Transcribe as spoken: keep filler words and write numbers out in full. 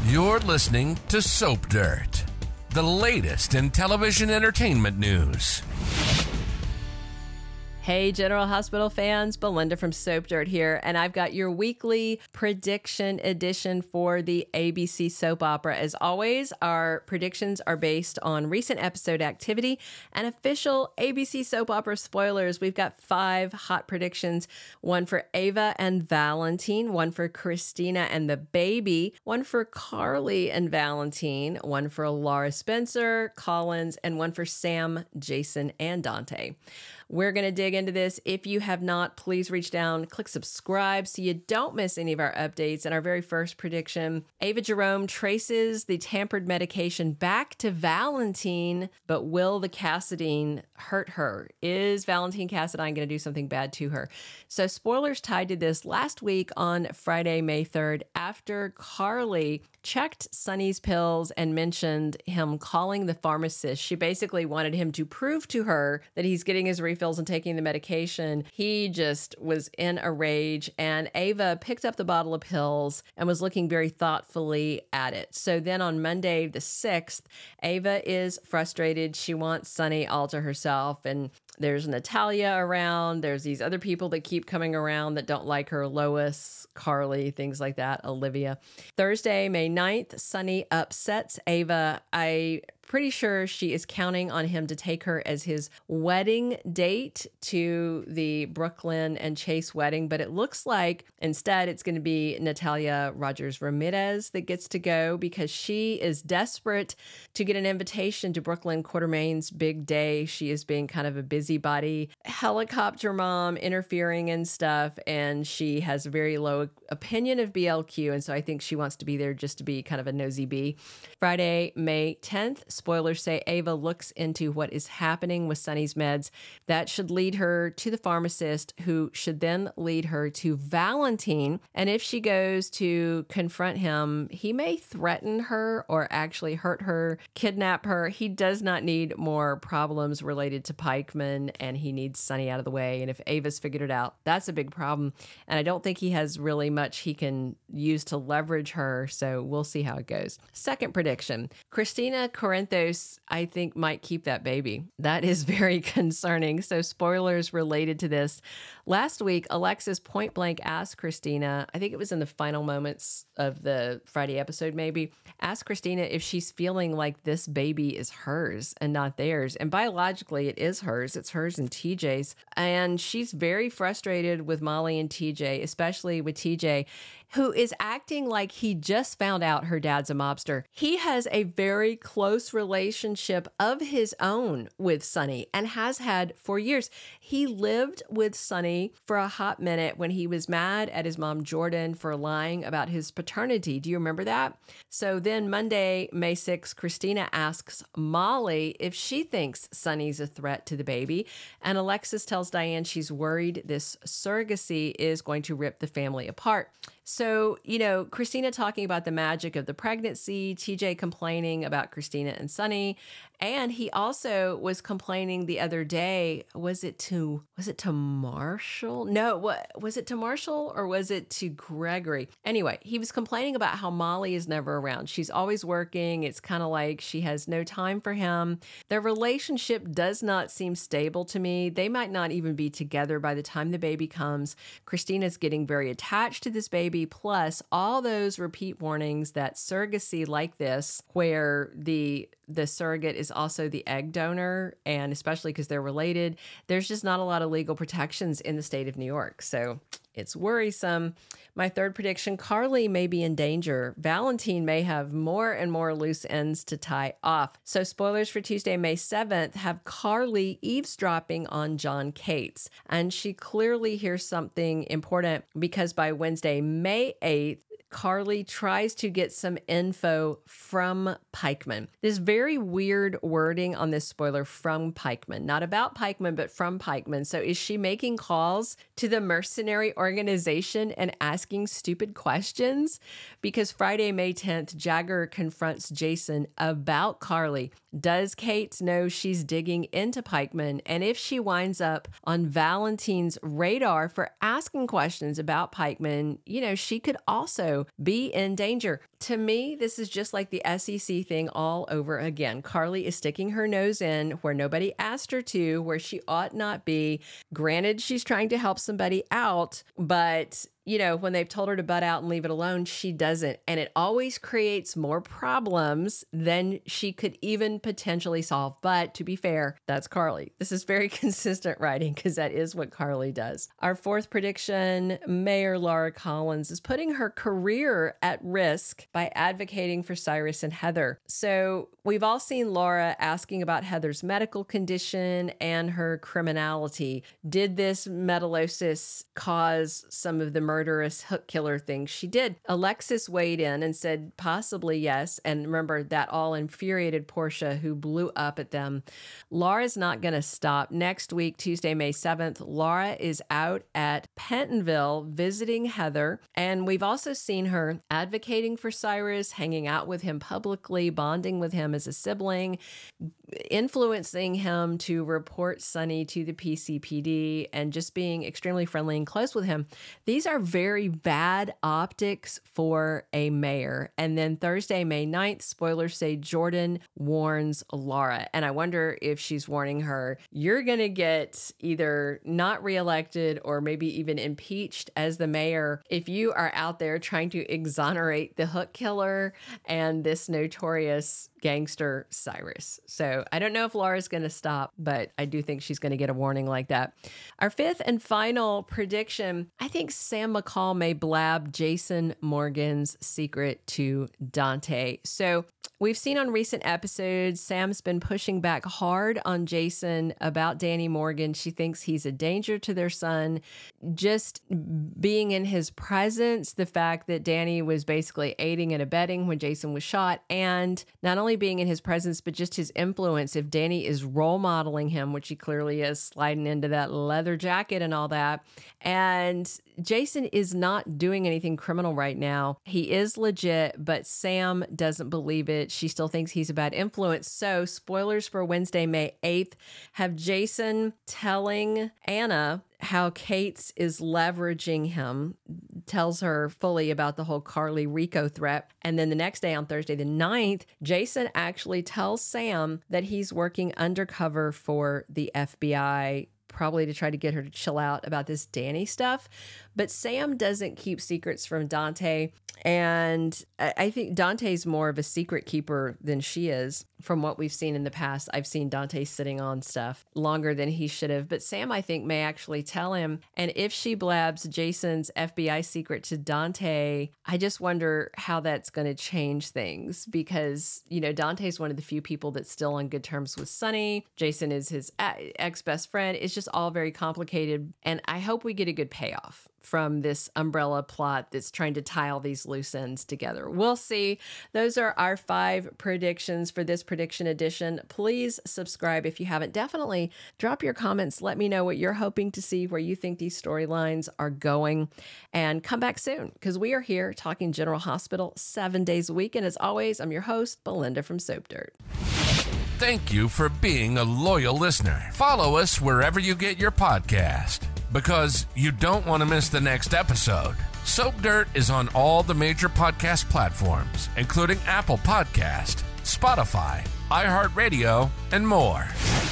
You're listening to Soap Dirt, the latest in television entertainment news. Hey, General Hospital fans, Belinda from Soap Dirt here, and I've got your weekly prediction edition for the A B C soap opera. As always, our predictions are based on recent episode activity and official A B C soap opera spoilers. We've got five hot predictions, one for Ava and Valentine, one for Christina and the baby, one for Carly and Valentine, one for Laura Spencer, Collins, and one for Sam, Jason, and Dante. We're going to dig into this. If you have not, please reach down, click subscribe so you don't miss any of our updates. And our very first prediction, Ava Jerome traces the tampered medication back to Valentine, but will the Cassadine hurt her? Is Valentine Cassadine going to do something bad to her? So spoilers tied to this last week on Friday, May third, after Carly checked Sonny's pills and mentioned him calling the pharmacist. She basically wanted him to prove to her that he's getting his refills and taking the medication. He just was in a rage, and Ava picked up the bottle of pills and was looking very thoughtfully at it. So then on Monday the sixth, Ava is frustrated. She wants Sonny all to herself, and there's Natalia around. There's these other people that keep coming around that don't like her. Lois, Carly, things like that, Olivia. Thursday, May ninth, Sonny upsets Ava. I pretty sure she is counting on him to take her as his wedding date to the Brooklyn and Chase wedding, but it looks like instead it's going to be Natalia Rogers Ramirez that gets to go because she is desperate to get an invitation to Brooklyn Quartermain's big day. She is being kind of a busybody, helicopter mom, interfering and stuff, and she has a very low opinion of B L Q, and so I think she wants to be there just to be kind of a nosy bee. Friday, May tenth, spoilers say Ava looks into what is happening with Sonny's meds. That should lead her to the pharmacist, who should then lead her to Valentine. And if she goes to confront him, he may threaten her or actually hurt her, kidnap her. He does not need more problems related to Pikeman, and he needs Sonny out of the way. And if Ava's figured it out, that's a big problem. And I don't think he has really much he can use to leverage her, so we'll see how it goes. Second prediction, Christina Corinthos, I think, might keep that baby. That is very concerning. So spoilers related to this. Last week, Alexis point blank asked Christina, I think it was in the final moments of the Friday episode maybe, asked Christina if she's feeling like this baby is hers and not theirs. And biologically, it is hers. It's hers and T J's. And she's very frustrated with Molly and T J, especially with T J, who is acting like he just found out her dad's a mobster. He has a very close relationship of his own with Sonny and has had for years. He lived with Sonny for a hot minute when he was mad at his mom, Jordan, for lying about his paternity. Do you remember that? So then Monday, May sixth, Christina asks Molly if she thinks Sonny's a threat to the baby. And Alexis tells Diane she's worried this surrogacy is going to rip the family apart. So, you know, Christina talking about the magic of the pregnancy, T J complaining about Christina and Sonny, and he also was complaining the other day, was it to, was it to Marshall? No, what, was it to Marshall or was it to Gregory? Anyway, he was complaining about how Molly is never around. She's always working. It's kind of like she has no time for him. Their relationship does not seem stable to me. They might not even be together by the time the baby comes. Christina's getting very attached to this baby. Plus all those repeat warnings that surrogacy like this, where the the surrogate is also the egg donor, and especially because they're related, there's just not a lot of legal protections in the state of New York. So it's worrisome. My third prediction, Carly may be in danger. Valentine may have more and more loose ends to tie off. So spoilers for Tuesday, May seventh, have Carly eavesdropping on John Cates. And she clearly hears something important because by Wednesday, May eighth, Carly tries to get some info from Pikeman. There's very weird wording on this spoiler, from Pikeman. Not about Pikeman, but from Pikeman. So is she making calls to the mercenary organization and asking stupid questions? Because Friday, May tenth, Jagger confronts Jason about Carly. Does Kate know she's digging into Pikeman? And if she winds up on Valentine's radar for asking questions about Pikeman, you know, she could also also be in danger. To me, this is just like the S E C thing all over again. Carly is sticking her nose in where nobody asked her to, where she ought not be. Granted, she's trying to help somebody out, but you know, when they've told her to butt out and leave it alone, she doesn't. And it always creates more problems than she could even potentially solve. But to be fair, that's Carly. This is very consistent writing because that is what Carly does. Our fourth prediction, Mayor Laura Collins is putting her career at risk by advocating for Cyrus and Heather. So we've all seen Laura asking about Heather's medical condition and her criminality. Did this metallosis cause some of the murder? Murderous hook killer things she did? Alexis weighed in and said possibly yes. And remember, that all infuriated Portia, who blew up at them. Laura's not going to stop. Next week, Tuesday, May seventh, Laura is out at Pentonville visiting Heather. And we've also seen her advocating for Cyrus, hanging out with him publicly, bonding with him as a sibling, influencing him to report Sonny to the P C P D, and just being extremely friendly and close with him. These are very bad optics for a mayor. And then Thursday, May ninth, spoilers say Jordan warns Laura. And I wonder if she's warning her, you're going to get either not reelected or maybe even impeached as the mayor if you are out there trying to exonerate the hook killer and this notorious gangster Cyrus. So I don't know if Laura's going to stop, but I do think she's going to get a warning like that. Our fifth and final prediction, I think Sam McCall may blab Jason Morgan's secret to Dante. So we've seen on recent episodes, Sam's been pushing back hard on Jason about Danny Morgan. She thinks he's a danger to their son. Just being in his presence, the fact that Danny was basically aiding and abetting when Jason was shot, and not only being in his presence, but just his influence. If Danny is role modeling him, which he clearly is, sliding into that leather jacket and all that. And Jason is not doing anything criminal right now. He is legit, but Sam doesn't believe it. She still thinks he's a bad influence. So spoilers for Wednesday, May eighth, have Jason telling Anna how Kate's is leveraging him, tells her fully about the whole Carly Rico threat. And then the next day, on Thursday the ninth, Jason actually tells Sam that he's working undercover for the F B I, probably to try to get her to chill out about this Danny stuff. But Sam doesn't keep secrets from Dante. And I think Dante's more of a secret keeper than she is. From what we've seen in the past, I've seen Dante sitting on stuff longer than he should have. But Sam, I think, may actually tell him. And if she blabs Jason's F B I secret to Dante, I just wonder how that's going to change things. Because, you know, Dante's one of the few people that's still on good terms with Sonny. Jason is his ex-best friend. It's just all very complicated. And I hope we get a good payoff from this umbrella plot that's trying to tie all these loose ends together. We'll see. Those are our five predictions for this prediction edition. Please subscribe if you haven't. Definitely drop your comments. Let me know what you're hoping to see, where you think these storylines are going, and come back soon because we are here talking General Hospital seven days a week. And as always, I'm your host, Belinda from Soap Dirt. Thank you for being a loyal listener. Follow us wherever you get your podcast, because you don't want to miss the next episode. Soap Dirt is on all the major podcast platforms, including Apple Podcast, Spotify, iHeartRadio, and more.